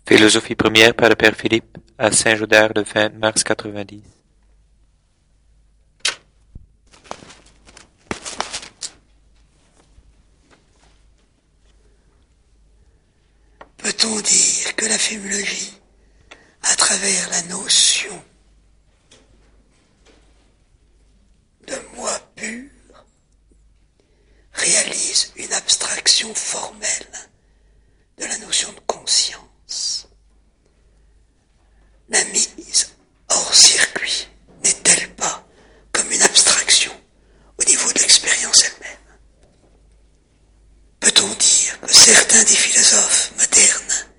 Philosophie première par le Père Philippe à Saint-Gaudard le 20 mars 90. Peut-on dire que la féminologie, à travers la notion de moi pur, réalise une abstraction formelle de la notion de conscience? La mise hors circuit n'est-elle pas comme une abstraction au niveau de l'expérience elle-même? Peut-on dire que certains des philosophes modernes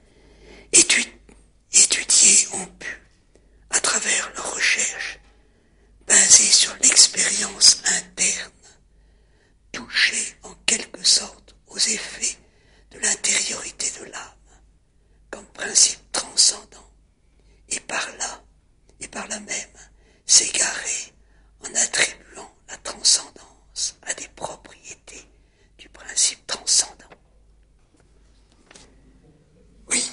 étudiés ont pu, à travers leurs recherches basées sur l'expérience interne, toucher en quelque sorte aux effets de l'intériorité de l'âme comme principe transcendant, et par là même s'égarer en attribuant la transcendance à des propriétés du principe transcendant? Oui.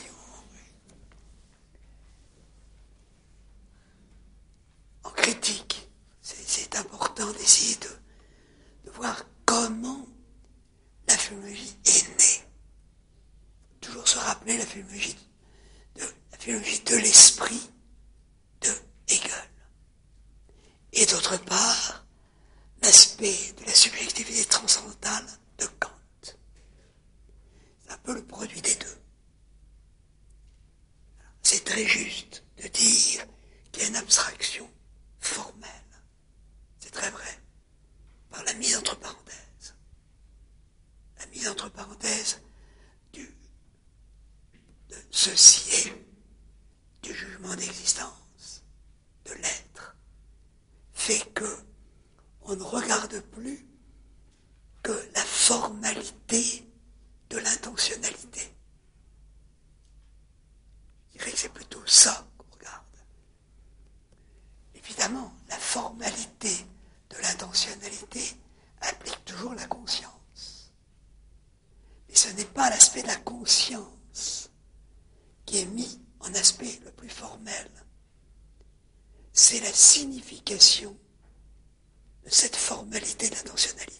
En critique, c'est important d'essayer de voir comment la phénoménologie est née. Toujours se rappeler la phénoménologie de l'esprit de Hegel. Et d'autre part, l'aspect de la subjectivité transcendantale de Kant. C'est un peu le produit des deux. C'est très juste de dire qu'il y a une abstraction formelle. C'est très vrai. Par la mise entre parenthèses. La mise entre parenthèses de ceci est, du jugement d'existence, de l'être, fait que on ne regarde plus que la formalité de l'intentionnalité. Je dirais que c'est plutôt ça qu'on regarde. Évidemment, la formalité de l'intentionnalité implique toujours la conscience. Mais ce n'est pas l'aspect de la conscience qui est mis en aspect le plus formel. C'est la signification de cette formalité de l'intentionnalité.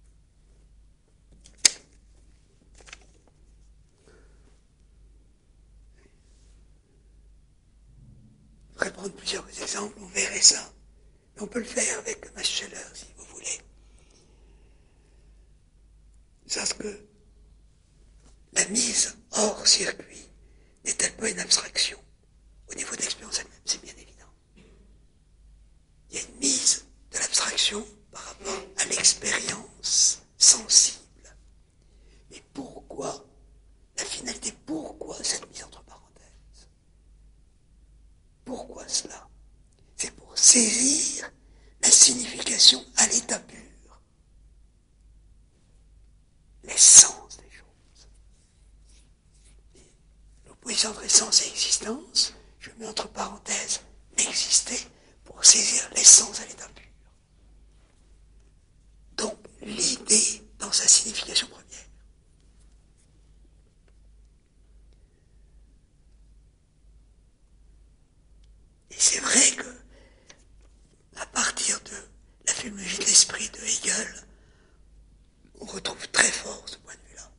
Je pourrais prendre plusieurs exemples, on verrait ça. Mais on peut le faire avec Max Scheler, si vous voulez. Parce que la mise hors circuit n'est-elle pas une abstraction au niveau de l'expérience elle-même? C'est bien évident. Il y a une mise de l'abstraction par rapport à l'expérience sensible. Mais pourquoi la finalité? Pourquoi cette mise entre parenthèses? Pourquoi cela? C'est pour saisir la signification à l'état pur, l'essence des choses. L'opposition entre essence et existence, je mets entre parenthèses l'exister pour saisir l'essence à l'état pur. Donc l'idée dans sa signification première. Et c'est vrai que, à partir de la phénoménologie de l'esprit de Hegel, on retrouve très fort ce point de vue-là.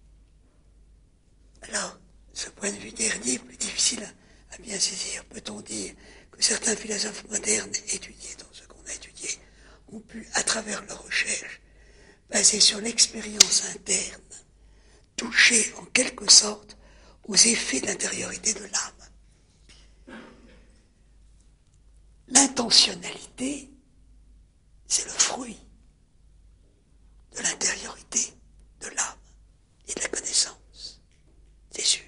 Alors, ce point de vue dernier est plus difficile à bien saisir. Peut-on dire que certains philosophes modernes étudiés dans ce qu'on a étudié ont pu, à travers leurs recherches, basées sur l'expérience interne, toucher en quelque sorte aux effets de l'intériorité de l'âme? L'intentionnalité, c'est le fruit de l'intériorité de l'âme et de la connaissance. C'est sûr.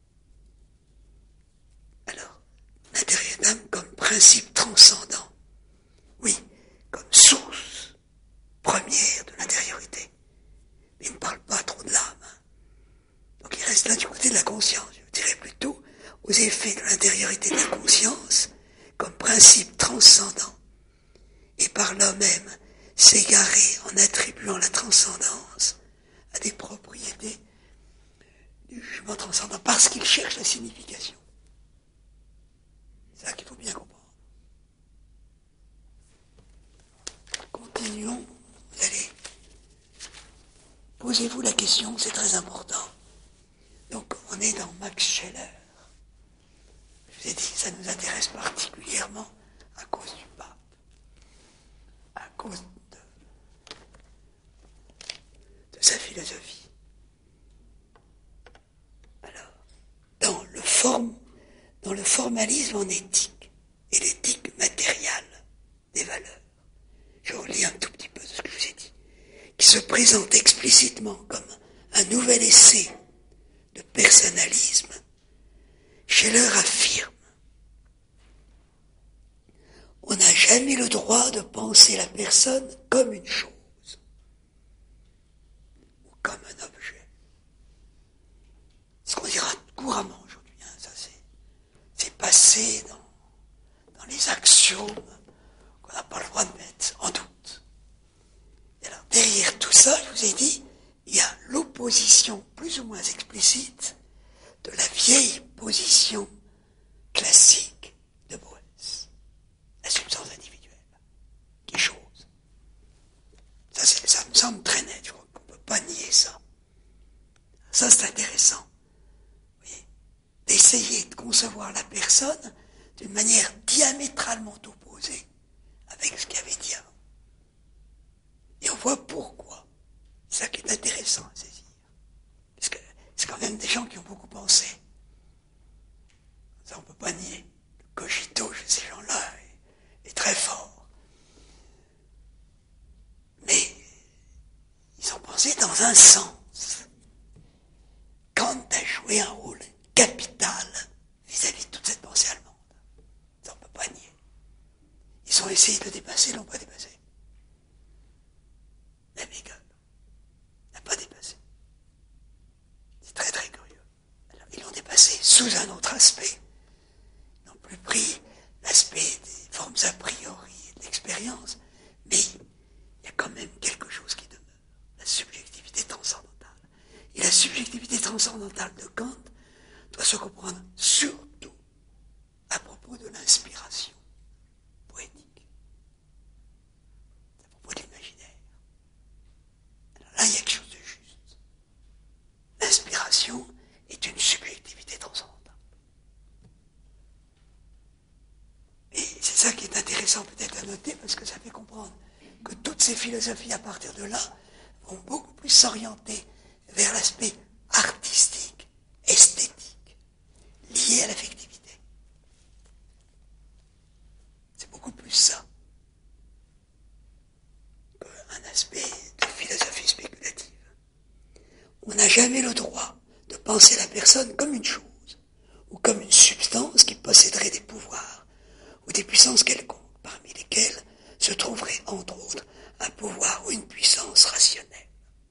Alors, l'intériorité de l'âme comme principe transcendant. Oui, comme source première de l'intériorité. Mais il ne parle pas trop de l'âme. Donc il reste là du côté de la conscience. Je dirais plutôt aux effets de l'intériorité de la conscience comme principe transcendant, et par là même s'égarer en attribuant la transcendance à des propriétés du jugement transcendant, parce qu'il cherche la signification. C'est ça qu'il faut bien comprendre. Continuons, vous allez. Posez-vous la question, c'est très important. Donc, on est dans Max Scheler. Je vous ai dit, ça nous intéresse particulièrement à cause du pape, à cause de sa philosophie. Alors, dans le formalisme en éthique et l'éthique matérielle des valeurs, je relis un tout petit peu de ce que je vous ai dit, qui se présente explicitement comme un nouvel essai de personnalisme, Scheler affirme: on n'a jamais le droit de penser la personne comme une chose ou comme un objet. Ce qu'on dira couramment aujourd'hui, hein, ça c'est passé dans les axiomes qu'on n'a pas le droit de mettre en doute. Et alors derrière tout ça, je vous ai dit, il y a l'opposition plus ou moins explicite de la vieille position classique de Boès, la substance individuelle, qui est chose. Ça me semble très net, je crois qu'on ne peut pas nier ça. Ça, c'est intéressant. Vous voyez, d'essayer de concevoir la personne d'une manière diamétralement opposée avec ce qu'il avait dit avant. Et on voit pourquoi. C'est ça qui est intéressant à saisir. Parce que c'est quand même des gens qui ont beaucoup pensé. Ça, on ne peut pas nier. Le cogito chez ces gens-là est très fort. Mais ils ont pensé dans un sens. Kant a joué un rôle capital vis-à-vis de toute cette pensée allemande. Ça, on ne peut pas nier. Ils ont essayé de le dépasser, ils ne l'ont pas dépassé. Même Hegel n'a pas dépassé. C'est très très curieux. Alors, ils l'ont dépassé sous un autre aspect. Ils n'ont plus pris l'aspect des formes a priori et de l'expérience, mais il y a quand même quelque chose qui demeure, la subjectivité transcendantale. Et la subjectivité transcendantale de Kant doit se comprendre surtout à propos de l'inspiration poétique, à propos de l'imaginaire. Alors là, il y a quelque chose de juste. L'inspiration est une subjectivité transcendantale. Et c'est ça qui est intéressant peut-être à noter, parce que ça fait comprendre que toutes ces philosophies, à partir de là, vont beaucoup plus s'orienter vers l'aspect artistique, esthétique, lié à l'affectivité. C'est beaucoup plus ça qu'un aspect de philosophie spéculative. On n'a jamais le droit de penser la personne comme une chose, ou comme une substance qui posséderait des pouvoirs, ou des puissances quelconques, parmi lesquelles se trouverait entre autres un pouvoir ou une puissance rationnelle.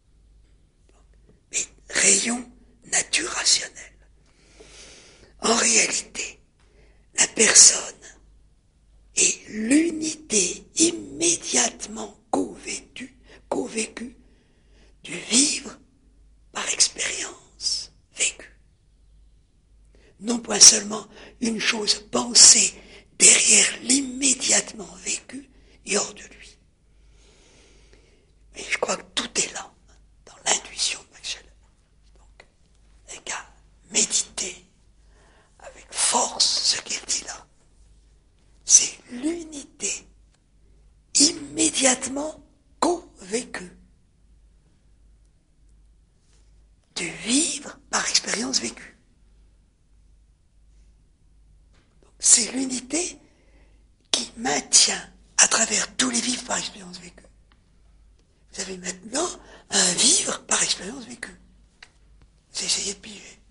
Mais rayon nature rationnelle. En réalité, la personne est l'unité immédiatement co-vécue du vivre par expérience vécue. Non point seulement une chose pensée derrière l'immédiatement vécu et hors de lui. Mais je crois que tout est là, dans l'intuition de Max Scheler. Donc, les gars, méditez avec force ce qu'il dit là. C'est l'unité immédiatement co-vécue du vivre par expérience vécue. C'est l'unité qui maintient à travers tous les vivres par expérience vécue. Vous avez maintenant un vivre par expérience vécue. Vous essayez de piger.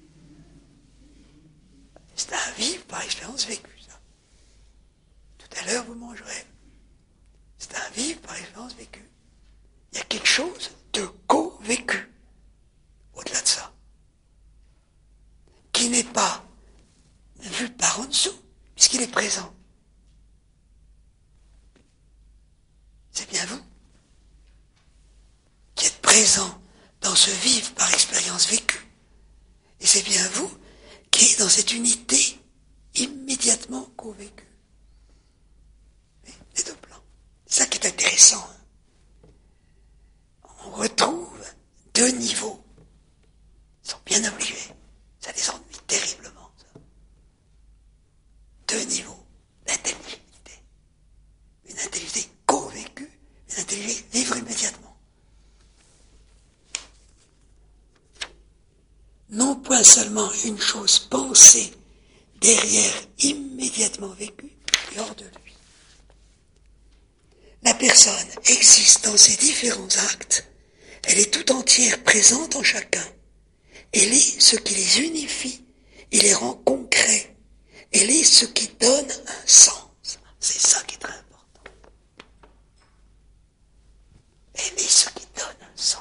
C'est un vivre par expérience vécue, ça. Tout à l'heure, vous mangerez. C'est un vivre par expérience vécue. Il y a quelque chose de co-vécu au-delà de ça, qui n'est pas vu par en dessous, puisqu'il est présent. C'est bien vous qui êtes présent dans ce vivre par expérience vécue, Et c'est bien vous qui êtes dans cette unité immédiatement co-vécue. Les deux plans. C'est ça qui est intéressant. On retrouve deux niveaux. Ils sont bien obligés. Ça les ennuie terriblement, ça. Deux niveaux d'intelligibilité. Une intelligence co-vécue, une intelligence vivre immédiatement. Non point seulement une chose pensée derrière immédiatement vécue et hors de lui. La personne existe dans ses différents actes, elle est tout entière présente en chacun. Elle est ce qui les unifie et les rend concrets. Elle est ce qui donne un sens. C'est ça qui est très important. Elle est ce qui donne un sens.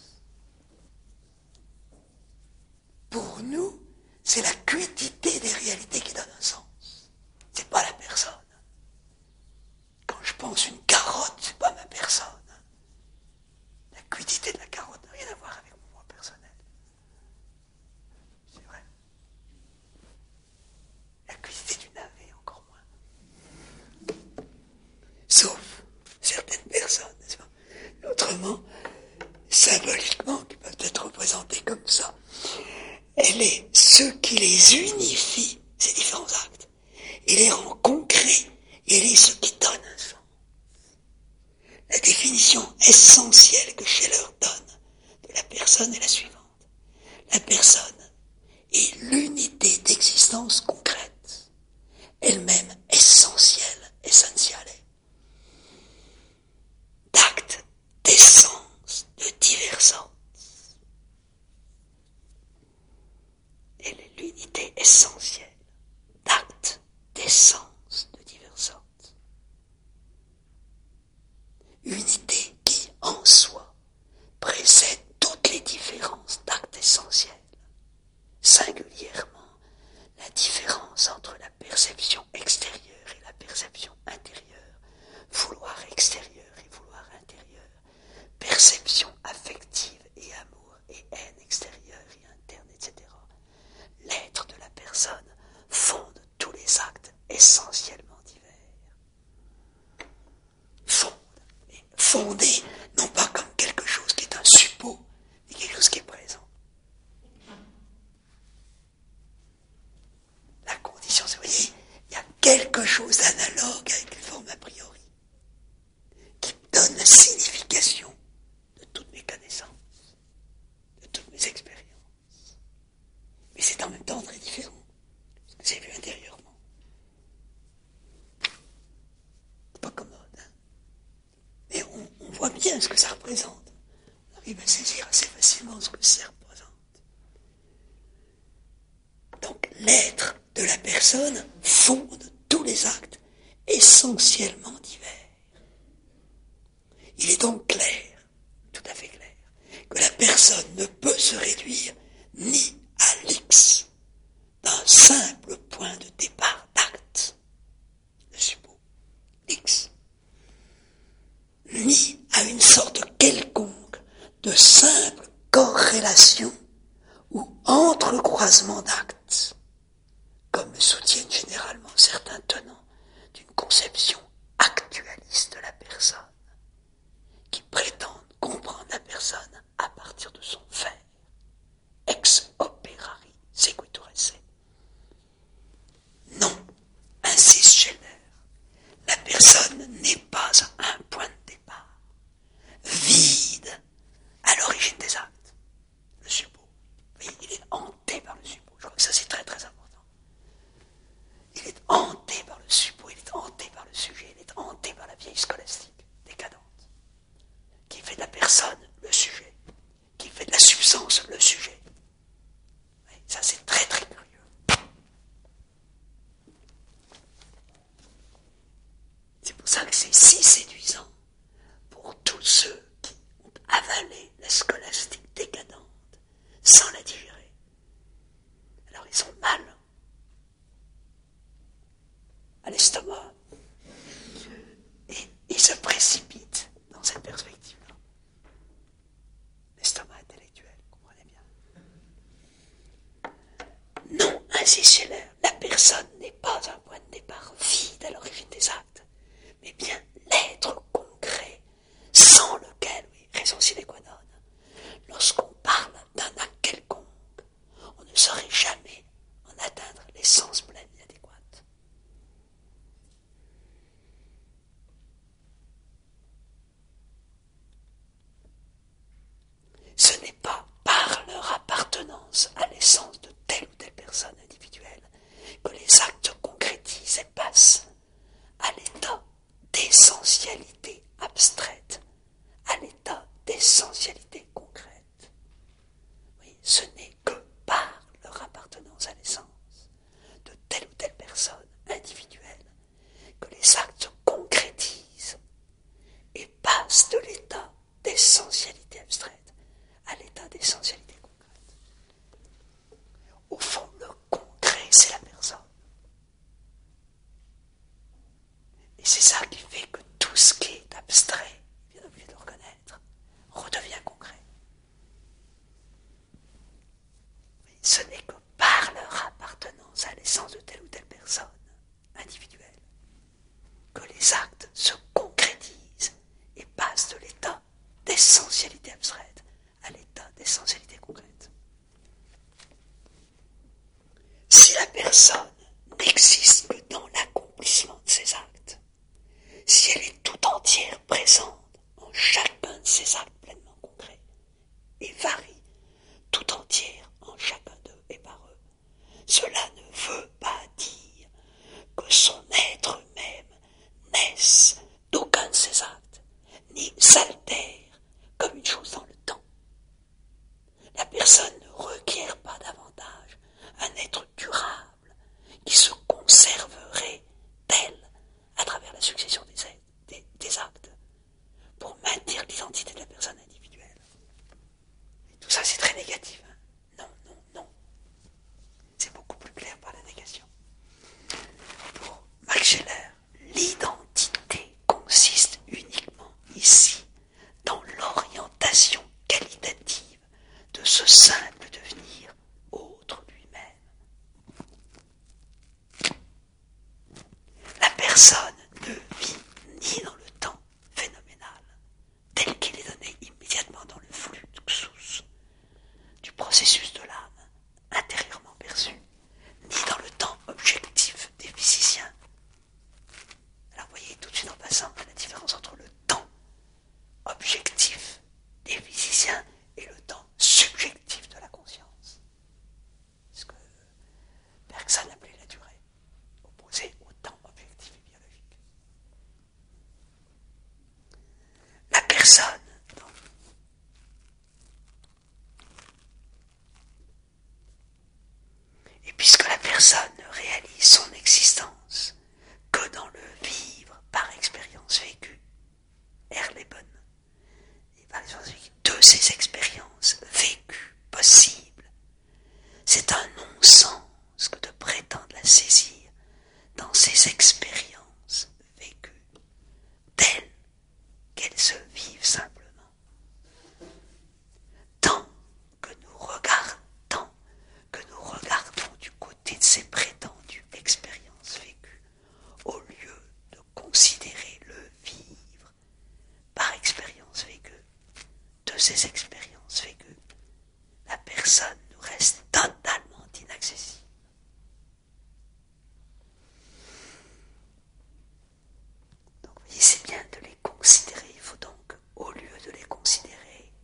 Pour nous, c'est la quiétité des réalités qui donne un sens. C'est pas la personne. Quand je pense une carotte, c'est pas ma personne. La quiétité de la carotte n'a rien à voir avec mon moi personnel. C'est vrai. La quiétité du navet, encore moins. Sauf certaines personnes, n'est-ce pas? Autrement, symboliquement, qui peuvent être représentées comme ça. Elle est ce qui les unifie, ces différents actes, et les rend concrets, et elle est ce qui donne un sens. La définition essentielle que Scheller donne de la personne est la suivante. La personne est l'unité d'existence concrète, elle-même essentielle, essentiale, d'actes, d'essence, de diverses sortes. Elle est l'unité essentielle d'actes, d'essence de diverses sortes. Unité qui, en soi, précède toutes les différences d'actes essentiels, singulièrement la différence entre la perception extérieure et la perception intérieure, vouloir extérieur et vouloir intérieur, perception affective et amour et haine extérieure et interne, etc. L'être de la personne fonde tous les actes essentiellement divers. Fondé, non pas comme quelque chose qui est un suppôt, mais quelque chose qui est présent. La condition, c'est, vous voyez, il y a quelque chose d'analogue avec les formes a priori, qui donne la signification de toutes mes connaissances, de toutes mes expériences. Mais c'est en même temps très différent, parce que c'est vu intérieurement. C'est pas commode, hein. Mais on voit bien ce que ça représente. On arrive à saisir assez facilement ce que ça représente. Donc l'être de la personne fonde tous les actes essentiellement divers. Il est donc clair, tout à fait clair, que la personne ne peut se réduire ni à l'X d'un simple point de départ d'acte, le suppôt, X, ni à une sorte quelconque de simple corrélation ou entrecroisement d'actes, comme le soutiennent généralement certains tenants d'une conception actualiste de la personne, qui prétendent comprendre la personne à partir de son faire, ex operari sequitur esse. Non, insiste Scheller, la personne n'est pas un point de départ, vide à l'origine des actes, le suppôt. Mais il est hanté par le suppôt. Je crois que ça c'est très très important. Il est hanté par le suppôt, il est hanté par le sujet, il est hanté par la vieille scolastique décadente, qui fait de la personne le sujet, qui fait de la substance le sujet. Oui, ça c'est très très curieux. C'est pour ça que c'est si séduisant pour tous ceux qui ont avalé la scolastique décadente sans la digérer. Alors ils ont mal à l'estomac et ils se précipitent dans cette perspective-là. L'estomac intellectuel, comprenez bien. précise Scheller, la personne n'est pas un point de départ vide à l'origine des actes, mais bien l'être concret, sans lequel, oui, raison sine qua non, lorsqu'on parle d'un acte quelconque, on ne saurait jamais en atteindre l'essence pleine et adéquate. Ce n'est pas par leur appartenance à l'essence de telle ou telle personne individuelle que les actes se concrétisent et passent à l'état d'essentialité abstraite, à l'état d'essentialité concrète. Oui, ce n'est que par leur appartenance à l'essence de telle ou telle personne individuelle que les actes se concrétisent et passent de l'état d'essentialité abstraite à l'état d'essentialité concrète. Au fond, le concret, c'est la personne. Et c'est ça qui fait que tout ce qui est abstrait, bien obligé de le reconnaître, redevient concret. Mais ce n'est que par leur appartenance à l'essence de telle ou telle personne individuelle que les actes se concrétisent et passent de l'état d'essentialité abstraite à l'état d'essentialité concrète. Si la personne n'existe que dans l'accomplissement de ses actes, si elle est tout entière présente en chacun de ses actes pleinement concrets, et varie tout entière en chacun d'eux et par eux, cela ne veut pas dire que son être même naisse d'aucun de ses actes, ni s'altère comme une chose dans le temps. La personne ne requiert pas davantage un être durable qui se conserverait tel à travers la succession des actes pour maintenir l'identité de la personne individuelle. Et tout ça c'est très négatif. Hein. Non, non, non. C'est beaucoup plus clair par la négation. Pour Max Scheller, l'identité consiste uniquement ici dans l'orientation qualitative de ce simple devenir autre lui-même. La personne ne vit ni dans le temps phénoménal, tel qu'il est donné immédiatement dans le flux du processus de l'âme, intérieurement perçu, ni dans le temps objectif des physiciens. Alors voyez tout de suite en passant la différence entre le temps objectif des physiciens et le temps subjectif de la conscience. Ce que Bergson appelait la durée, opposée au temps objectif et biologique. La personne, et puisque la personne ne réalise son existence que dans le vivre par expérience vécue, Erleben, et par exemple de ces expériences vécues possibles, c'est un non-sens que de prétendre la saisir dans ces expériences vécues, telles qu'elles se vivent simplement. Tant que nous regardons du côté de ces prétendues expériences vécues, au lieu de considérer le vivre par expérience vécue, de ces expériences vécues, la personne nous reste totalement inaccessible. Donc vous voyez, c'est bien de les considérer. Il faut donc, au lieu de les considérer,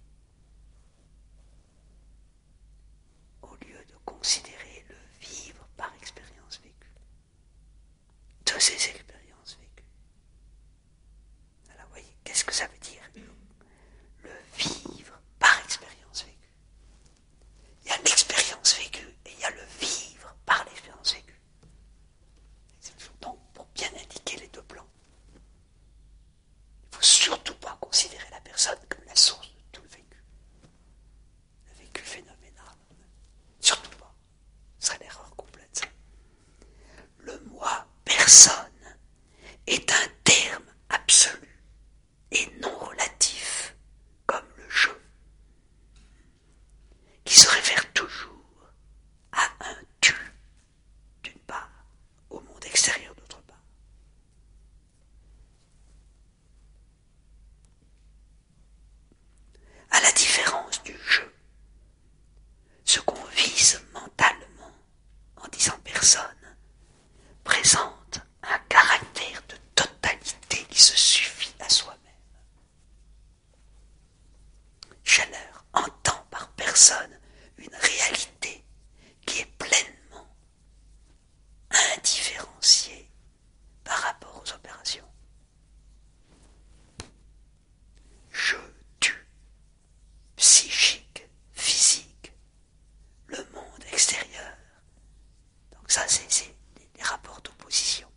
le vivre par expérience vécue, de ces expériences vécues. Alors vous voyez, qu'est-ce que ça veut dire, le vivre par expérience vécue? Il y a l'expérience vécue et il y a le vivre par l'expérience vécue. Donc, pour bien indiquer les deux plans, il ne faut surtout pas considérer la personne comme la source de tout le vécu phénoménal. Surtout pas. Ce serait l'erreur complète. Le moi personne est un terme absolu et non relatif, comme le je, qui se réfère toujours à un tu personne présente un caractère de totalité qui se suffit à soi-même. Scheller entend par personne une réalité qui est pleinement indifférenciée par rapport aux opérations. Je tue, psychique, physique, le monde extérieur. Donc ça, c'est les rapports d'opposition.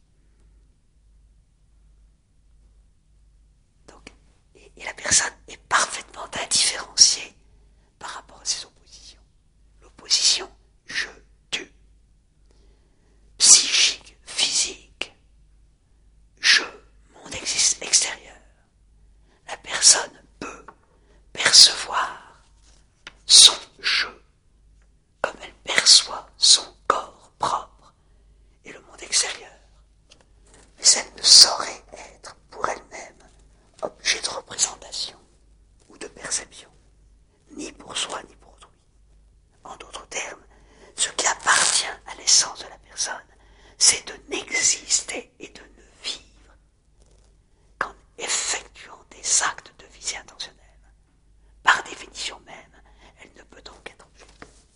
Donc, et la personne est parfaitement indifférenciée par rapport à ces oppositions. L'opposition, je tue, psychique, physique, je, monde extérieur. La personne peut percevoir son je comme elle perçoit son corps propre et le monde extérieur. Mais elle ne saurait être pour elle-même objet de représentation ou de perception, ni pour soi ni pour autrui. En d'autres termes, ce qui appartient à l'essence de la personne, c'est de n'exister et de ne vivre qu'en effectuant des actes de visée intentionnelle. Par définition même, elle ne peut donc être objet.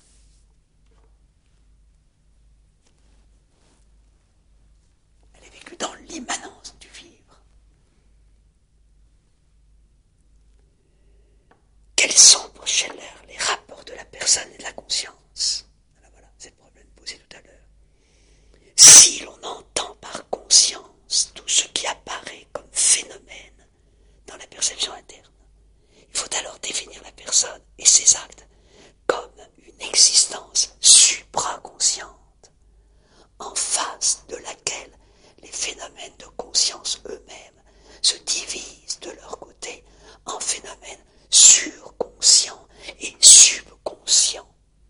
Elle est vécue dans l'immanence du vivre. Quels sont pour Scheller les rapports de la personne et de la conscience? Alors voilà, c'est le problème posé tout à l'heure. Si l'on entend par conscience tout ce qui apparaît comme phénomène dans la perception interne, il faut alors définir la personne et ses actes comme une existence supraconsciente, en face de laquelle les phénomènes de conscience eux-mêmes se divisent de leur côté en phénomènes surconscients et subconscients.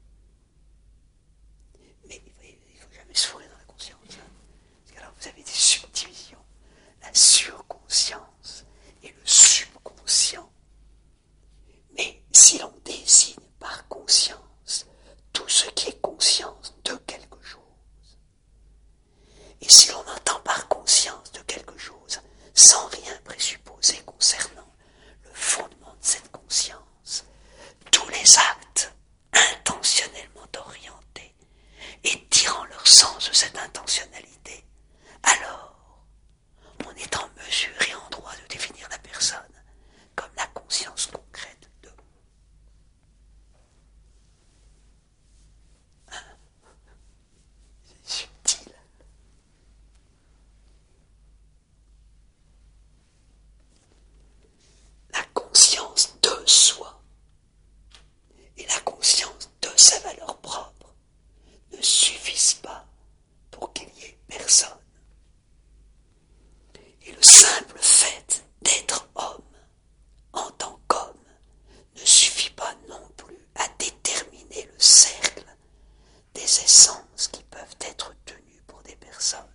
Mais il ne faut jamais se fourrer dans la conscience. Parce qu'alors vous avez des subdivisions. La surconscience et le subconscient. Mais si l'on désigne par conscience tout ce qui est conscience de quelque chose, et si l'on entend par conscience de quelque chose sans rien présupposer concernant le fondement de cette conscience, tous les actes intentionnellement orientés et tirant leur sens de cette intentionnalité, alors on est en mesure et en droit de définir la personne comme la conscience concrète de. C'est subtil. La conscience de soi et la conscience de sa valeur propre ne suffisent pas pour qu'il y ait personne. Et le simple fait d'être homme en tant qu'homme ne suffit pas non plus à déterminer le cercle des essences qui peuvent être tenues pour des personnes.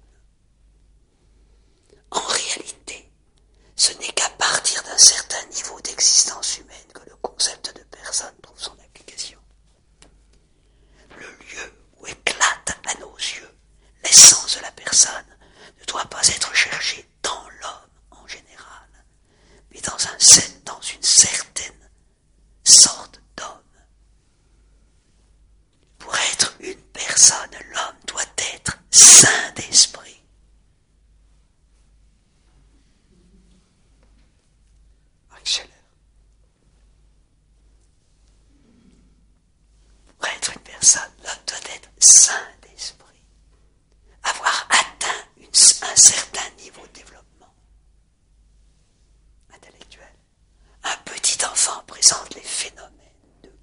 En réalité, ce n'est qu'à partir d'un certain niveau d'existence humaine que le concept de personne trouve son application. Le lieu où éclate à nos yeux l'essence de la personne ne doit pas être cherché dans l'homme en général, mais dans une certaine sorte d'homme. Pour être une personne, l'homme doit être saint d'esprit. Scheller. Pour être une personne, l'homme doit être saint d'esprit, avoir atteint un certain niveau de développement intellectuel. Un petit enfant présente les phénomènes de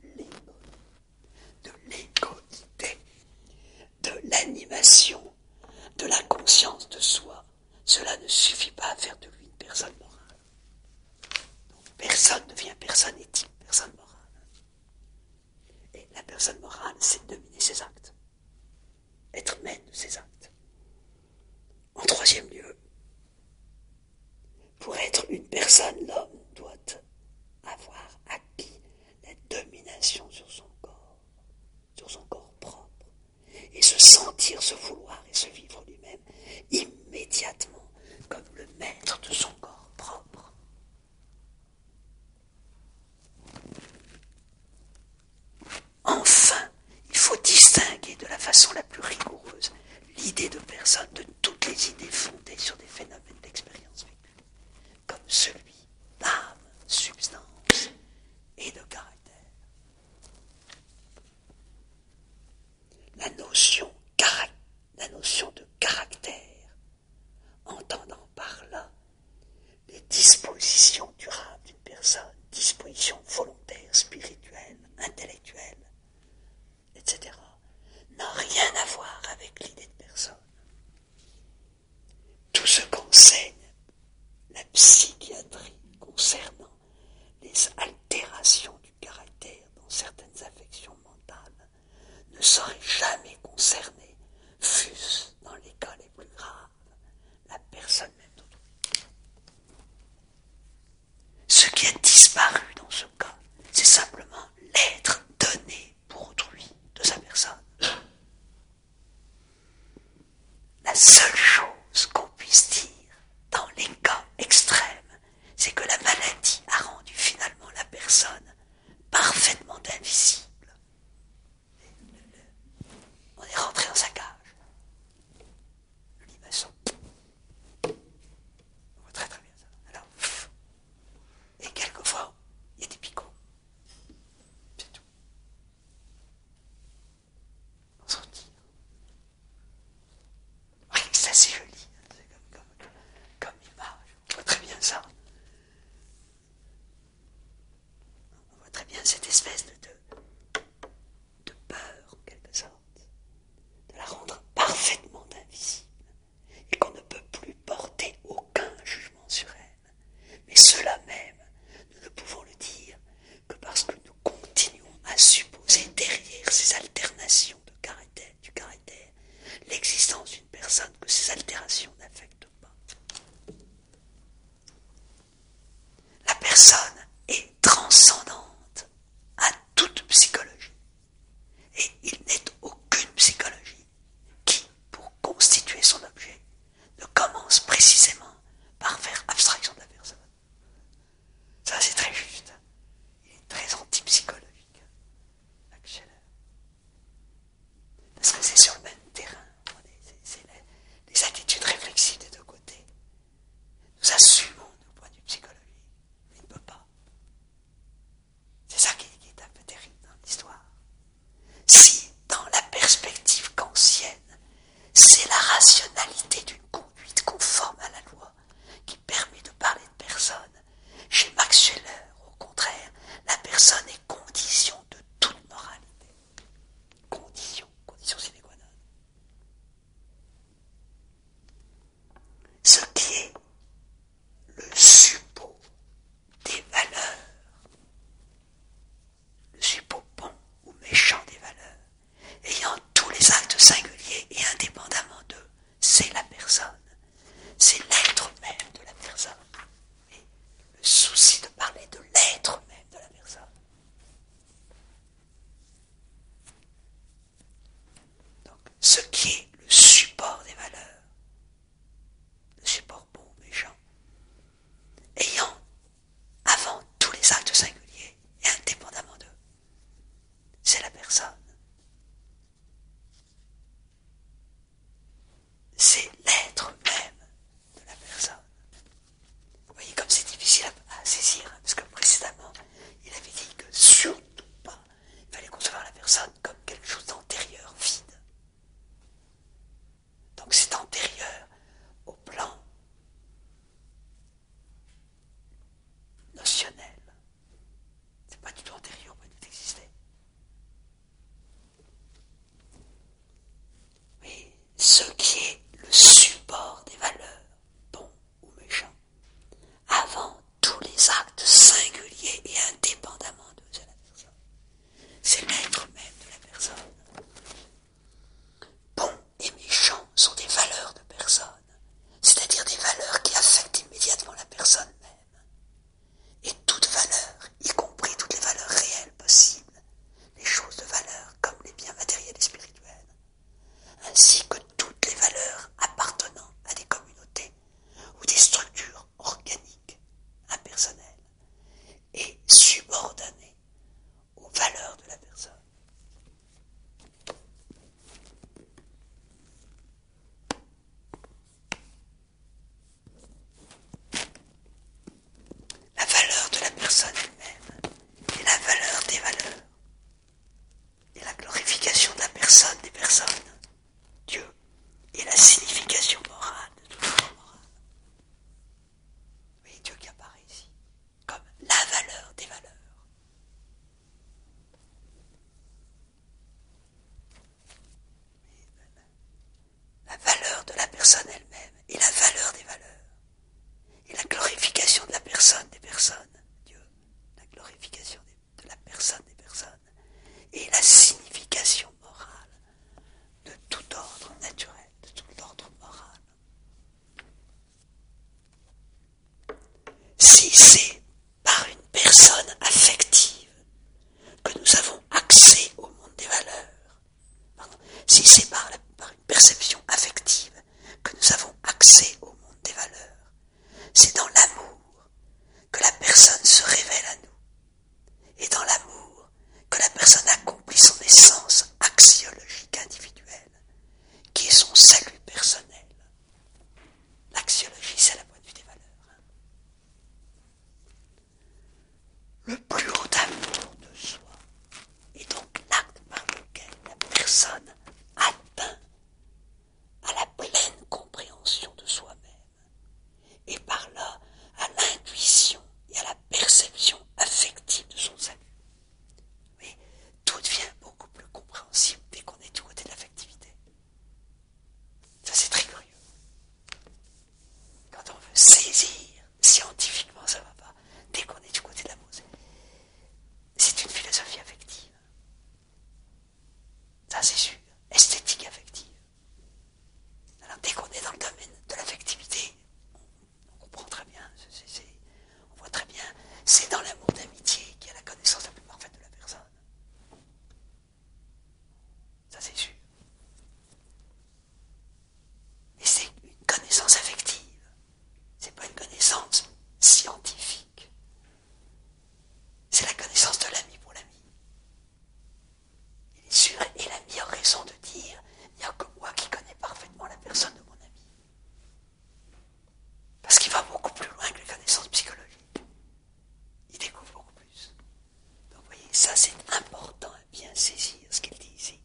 l'égoïté, de l'animation, de la conscience de soi. Cela ne suffit pas à faire de lui une personne morale. Personne devient personne éthique, personne morale. Et la personne morale, c'est dominer ses actes. Être maître de ses actes. En troisième lieu, pour être une personne, l'homme doit avoir acquis la domination sur son corps propre, et se sentir se personne de toutes les idées fondées sur des phénomènes d'expérience vécue, comme celui d'âme, substance et de caractère. La notion de caractère, entendant par là les dispositions durables d'une personne, dispositions volontaires, spirituelles, intellectuelles, etc., n'a rien à voir avec l'idée de personne. Tout ce qu'enseigne la psychiatrie concernant les altérations du caractère dans certaines affections mentales ne saurait jamais concerner, fût-ce dans les cas les plus graves, la personne même d'autrui. Ce qui a disparu dans ce cas, c'est simplement l'être donné pour autrui de sa personne. La seule chose qu'on puisse dire dans les cas extrêmes, c'est que la maladie a rendu finalement la personne parfaitement invisible. On est rentré dans sa cage. Le limaçon. On voit très très bien ça. Alors, et quelquefois, il y a des picots. C'est tout. On s'en retire. Oui, c'est assez joli. C'est comme image. On voit très bien ça. On voit très bien cette espèce de peur, en quelque sorte, de la rendre parfaitement invisible, et qu'on ne peut plus porter aucun jugement sur elle. Mais cela même, nous ne pouvons le dire que parce que nous continuons à supposer derrière ces alternations du caractère l'existence d'une personne que ces altérations n'affectent pas. La personne est transcendante à toute psychologie, et il n'est aucune psychologie qui, pour constituer son objet, ne commence précisément par faire abstraction de la personne. Ça, c'est très juste. Il est très antipsychologique, Max Scheler. Parce que c'est sur le même terrain. C'est les attitudes réflexives des deux côtés. Nous assumons nos points de vue psychologiques, mais il ne peut pas. C'est ça qui est un peu terrible dans l'histoire. Si, dans la perspective kantienne, c'est la rationalité d'une conduite conforme à la loi qui permet de parler de personne, chez Max Scheler, au contraire, la personne est condition de toute moralité. Condition sine qua non. Ce qui est le suppôt des valeurs, le suppôt bon ou méchant des valeurs, ayant tous les actes singuliers et indépendamment d'eux, c'est la personne, c'est l'être même de la personne. Et le souci de parler de l'être même de la personne. Donc, ce qui est le support des valeurs, le support bon ou méchant, ayant avant tous les actes singuliers et indépendamment d'eux, c'est la personne. C'est l'être même de la personne. Vous voyez comme c'est difficile à saisir, parce que précédemment, il avait dit que surtout pas, il fallait concevoir la personne comme quelque chose d'antérieur, vide. Donc c'est antérieur au plan notionnel. C'est pas du tout antérieur au point de vue d'exister. Oui, ce qui est le support des valeurs, bons ou méchants, avant tous les actes singuliers et indépendamment d'eux, c'est la personne. C'est l'être même de la personne. Bons et méchants sont des valeurs de personne, c'est-à-dire des valeurs qui affectent immédiatement la personne même. Et toute valeur, y compris toutes les valeurs réelles possibles, les choses de valeur comme les biens matériels et spirituels, ainsi que toutes les valeurs appartenant à des communautés ou des structures organiques, impersonnelles, et subordonnées aux valeurs de la personne. personne elle-même et la valeur des valeurs et la glorification de la personne des personnes, Dieu, la glorification de la personne des personnes et la signification morale de tout ordre naturel, de tout ordre moral. Si c'est par une personne affective que nous avons accès au monde des valeurs, si c'est par une perception affective que nous avons accès au monde des valeurs, c'est dans l'amour que la personne se révèle à nous, et dans l'amour que la personne accomplit son essence axiologique individuelle, qui est son salut personnel. L'axiologie, c'est la point de vue des valeurs. Le plus haut amour de soi est donc l'acte par lequel la personne atteint à la pleine compréhension de soi-même, et par là à l'intuition et à la perception affective de son salut. Mais tout devient beaucoup plus compréhensible dès qu'on est du côté de l'affectivité. Ça, c'est très curieux. Quand on veut saisir scientifiquement, ça va pas. Dès qu'on est du côté de l'amour, c'est une philosophie affective. Ça, c'est sûr. Esthétique affective. Alors, dès qu'on est dans le domaine de l'affectivité, on comprend très bien, on voit très bien, c'est dans l'amour d'amitié qu'il y a la connaissance la plus parfaite de la personne. Ça, c'est sûr. Et c'est une connaissance affective. C'est pas une connaissance scientifique. C'est la connaissance de l'ami pour l'ami. Il est sûr, et l'ami a raison de dire, il n'y a que moi qui connais parfaitement la personne de mon ami. Parce qu'il va beaucoup plus loin que les connaissances psychologiques. Il découvre beaucoup plus. Donc vous voyez, ça c'est important à bien saisir ce qu'il dit ici.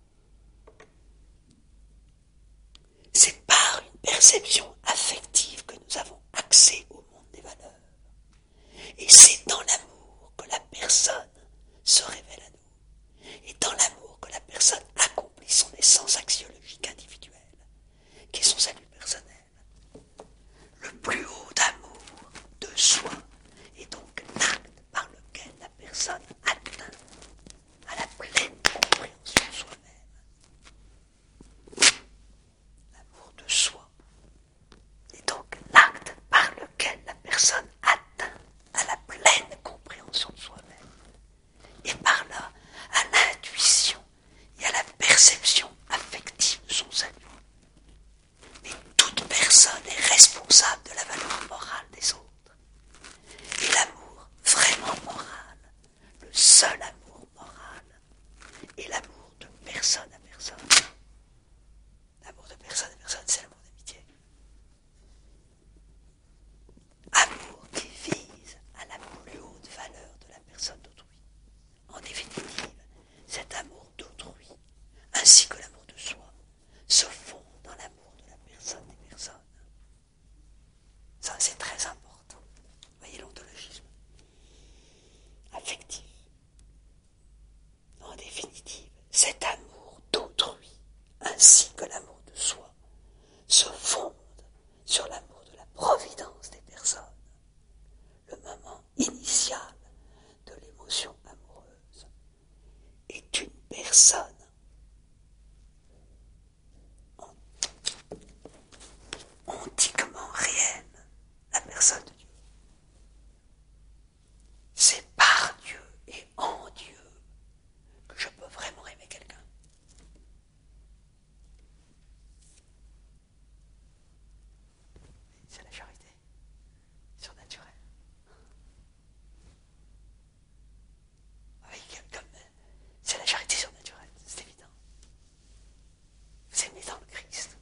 C'est par une perception affective que nous avons accès au monde des valeurs. Et c'est dans l'amour que la personne se révèle à nous. Et dans l'amour que la personne accomplit son essence axiologique individuelle, qui est son salut personnel. Le plus haut amour de soi est donc l'acte par lequel la personne atteint à la pleine compréhension de soi-même. L'amour de soi est donc l'acte par lequel la personne atteint à la pleine compréhension de soi-même. Et par là, à l'intuition et à la perception affective de son salut. Mais toute personne est responsable de la valeur morale des autres. Et l'amour vraiment moral, le seul amour moral, est l'amour de personne à personne. L'amour de personne à personne, c'est l'amour d'amitié. Amour qui vise à la plus haute valeur de la personne d'autrui. En définitive, cet amour d'autrui, ainsi que l'amour de soi, se fond dans l'amour de la personne des personnes. Ça, c'est très important. Voyez l'ontologisme affectif. En définitive, cet amour d'autrui, ainsi que l'amour de soi, se fonde sur l'amour de la providence des personnes, le moment initial de l'émotion amoureuse, est une personne ontiquement réelle, la personne de Dieu. C'est par Dieu et en Dieu que je peux vraiment aimer quelqu'un. C'est la charité surnaturelle. Oui, c'est la charité surnaturelle, c'est évident. Vous aimez dans le Christ.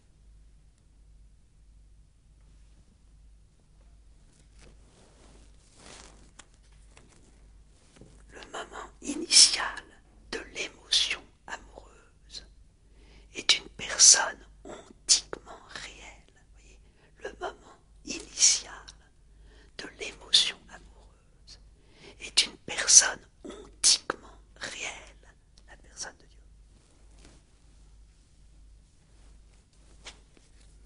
Le moment initial de l'émotion amoureuse est une personne ontiquement réelle. Vous voyez, le moment initial de l'émotion amoureuse est une personne ontiquement réelle, la personne de Dieu.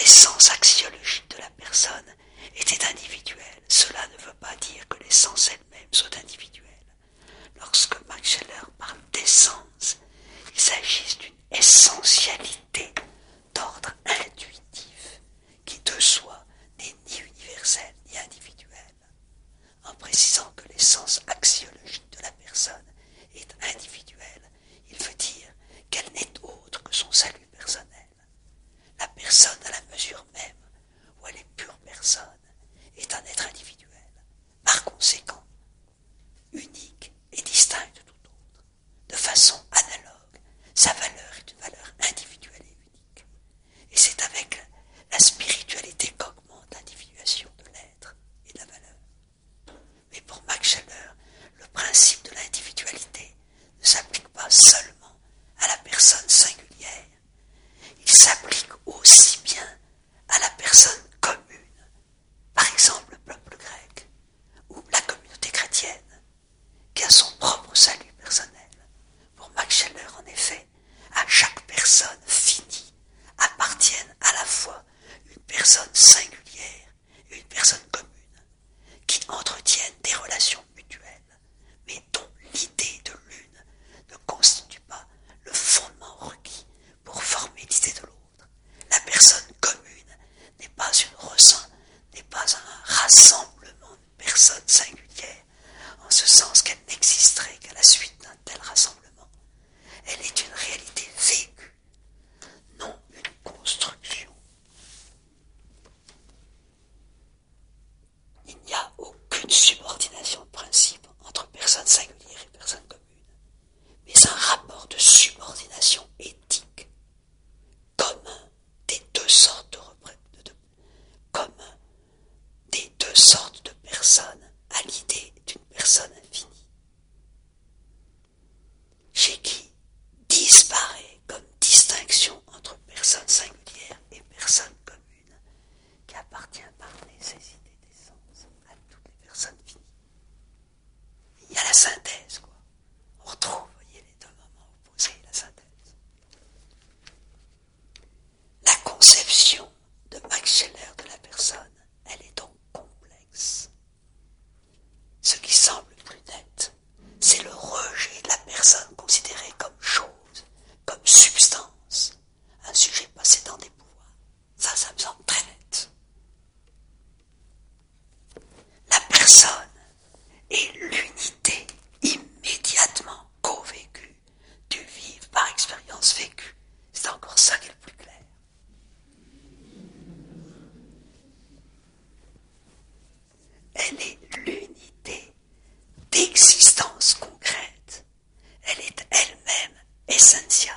l'essence axiologique de la personne était individuelle. Cela ne veut pas dire que l'essence elle-même soit individuelle. Lorsque Max Scheler parle d'essence, il s'agit d'une essentialité d'ordre intuitif qui de soi n'est ni universelle ni individuelle. En précisant que l'essence axiologique de la personne est individuelle, il veut dire qu'elle n'est autre que son salut personnel. La personne, à la mesure même où elle est pure personne, est un être individuel, par conséquent, unique et distinct de tout autre. De façon analogue, sa valeur est une valeur individuelle et unique. Et c'est avec la spiritualité qu'augmente l'individuation de l'être et de la valeur. Mais pour Max Scheler, le principe de l'individualité ne s'applique pas seulement à la personne singulière, il s'applique aussi bien à la personne commune, par exemple le peuple grec, ou la communauté chrétienne, qui a son propre salut personnel. Pour Max Scheler, en effet, à chaque personne finie appartiennent à la fois une personne singulière et une personne commune, qui entretiennent des relations mutuelles, mais dont l'idée de l'une ne constitue pas le fondement requis pour former l'idée de l'autre. La personne commune n'est pas n'est pas un rassemblement de personnes singulières, en ce sens qu'elle n'existerait qu'à la suite d'un tel rassemblement. Elle est une réalité vécue, non une construction. Il n'y a aucune subordination de principe entre personnes singulières et personnes communes, mais un rapport de subordination éthique commun des deux sortes de personnes à l'idée d'une personne infinie, chez qui disparaît comme distinction entre personne singulière et personne commune, qui appartient par nécessité d'essence à toutes les personnes finies. Il y a la synthèse, quoi. On retrouve, vous voyez, les deux moments opposés, la synthèse. La conception de Max Scheler de la personne, elle est donc complexe. Ce qui semble plus net, c'est le rejet de la personne considérée comme chose, comme substance, un sujet possédant des pouvoirs. Ça me semble très net. La personne est l'unité immédiatement co-vécue du vivre par expérience vécue. C'est encore ça qui est le plus clair. Elle est l'unité d'existence concrète. Elle est elle-même essentielle.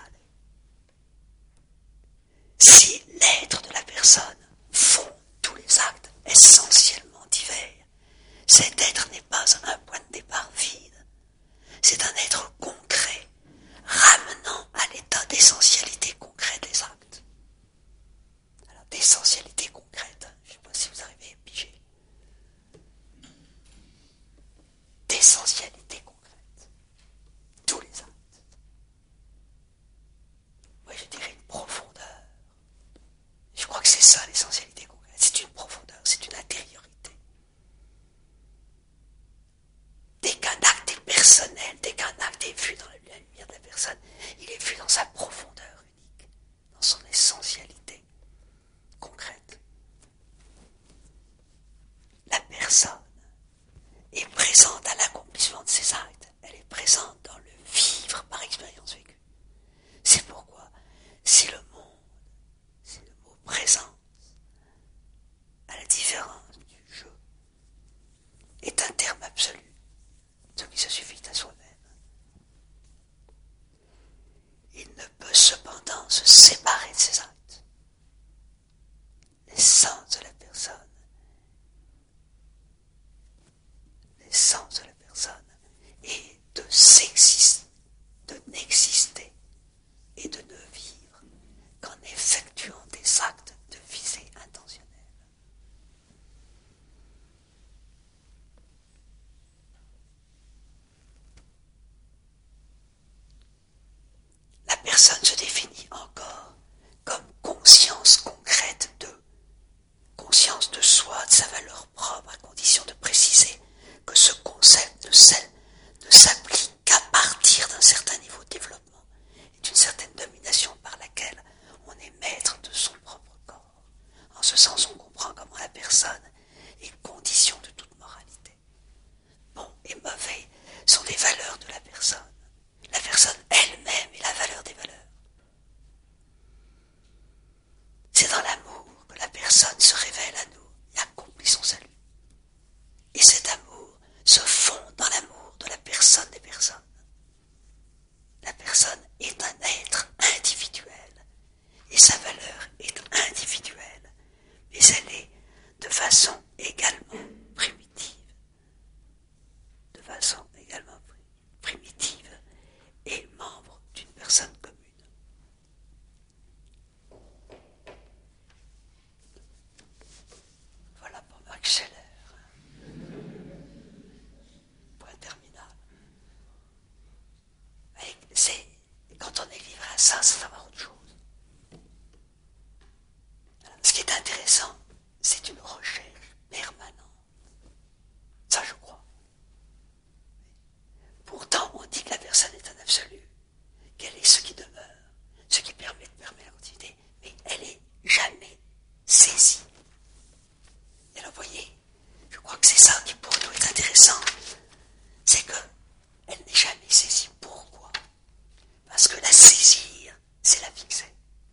Si l'être de la personne fonde tous les actes essentiellement divers, cet être n'est pas un point de départ vide. C'est un être concret, ramenant à l'état d'essentialité concrète des actes. Alors, d'essentialité concrète, je ne sais pas si vous arrivez à piger. D'essentialité concrète. Tous les actes. Moi, je dirais une profondeur. Je crois que c'est ça l'essentialité concrète. C'est une profondeur, c'est une intériorité. Dès qu'un acte est personnel, dès qu'un acte est vu dans la lumière de la personne, il est vu dans sa profondeur unique, dans son essentialité concrète. La personne est présente à l'accomplissement de ses actes. Elle est présente dans le vivre par expérience vécue. C'est pourquoi, si le mot présence, à la différence du jeu, est un terme absolu, ce qui se suffit à soi-même, il ne peut cependant se séparer de ses actes. L'essence de la personne est de n'exister et de ne vivre personne se révèle à nous et accomplit son salut. Et cet amour se fond dans l'amour de la personne des personnes. La personne est un être individuel et sa valeur est individuelle, mais elle est de façon également primitive. De façon également primitive et membre d'une personne commune. Voilà pour Max Scheler. Point terminal. Quand on est livré à ça, ça va autre chose. Ce qui est intéressant, c'est une recherche permanente. Ça, je crois. Pourtant, on dit que la personne est un absolu, qu'elle est ce qui demeure, ce qui permet la continuité, mais elle est jamais saisie. Et là, vous voyez, je crois que c'est ça qui pour nous est intéressant, c'est qu'elle n'est jamais saisie. Pourquoi ? Parce que la saisir, c'est la fixer.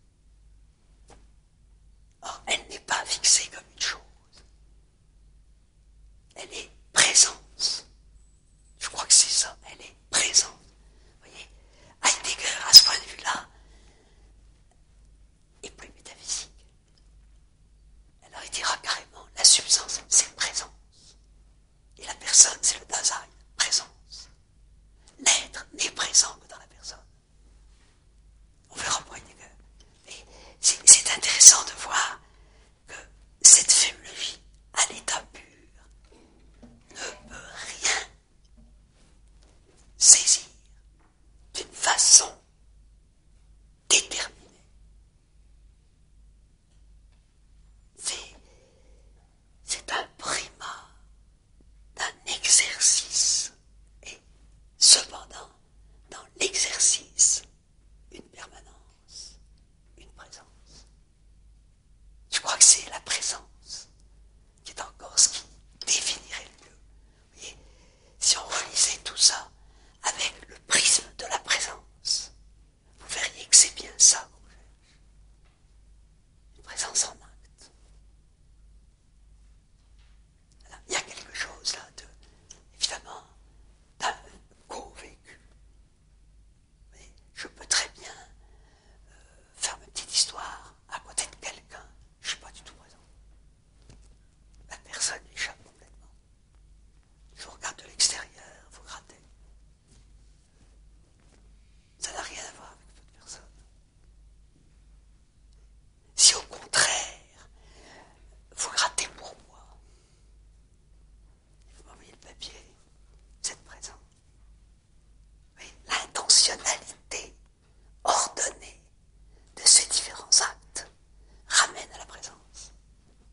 Or, elle n'est pas fixée comme une chose. Elle est présence. Je crois que c'est ça, elle est présente. Vous voyez, Heidegger, à ce point de vue-là, est plus métaphysique. Alors il dira carrément, la substance, c'est présence. Et la personne, c'est le Dasein, présence. L'être n'est présent que dans la personne. On verra pour Heidegger. Mais c'est intéressant de voir que cette fémologie, à l'état pur, ne peut rien saisir d'une façon déterminée. C'est un primat d'un exercice et cependant dans l'exercice une permanence, une présence. Je crois que c'est la présence qui est encore ce qui définirait le mieux. Vous voyez, si on relisait tout ça avec le prisme de la présence, vous verriez que c'est bien ça qu'on cherche. Une présence en acte. Alors, il y a quelque chose là évidemment, d'un co-vécu. Mais je peux très bien faire ma petite histoire à côté de quelqu'un, je ne suis pas du tout présent. La personne échappe complètement. Je vous regarde de l'extérieur, vous grattez. Ça n'a rien à voir avec votre personne. Si au contraire, vous grattez pour moi, vous m'envoyez le papier, vous êtes présent. Mais l'intentionnalité